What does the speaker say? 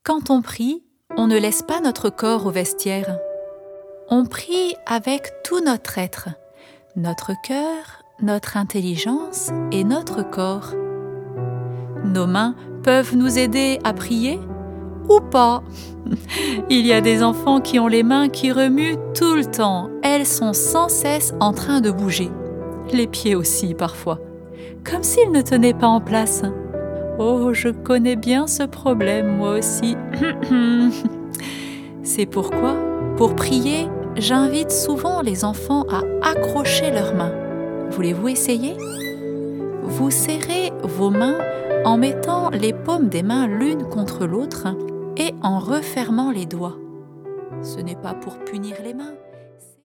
Quand on prie, on ne laisse pas notre corps au vestiaire. On prie avec tout notre être, notre cœur, notre intelligence et notre corps. Nos mains peuvent nous aider à prier ou pas. Il y a des enfants qui ont les mains qui remuent tout le temps. Elles sont sans cesse en train de bouger. Les pieds aussi parfois, comme s'ils ne tenaient pas en place. Oh, je connais bien ce problème, moi aussi. C'est pourquoi, pour prier, j'invite souvent les enfants à accrocher leurs mains. Voulez-vous essayer? Vous serrez vos mains en mettant les paumes des mains l'une contre l'autre et en refermant les doigts. Ce n'est pas pour punir les mains,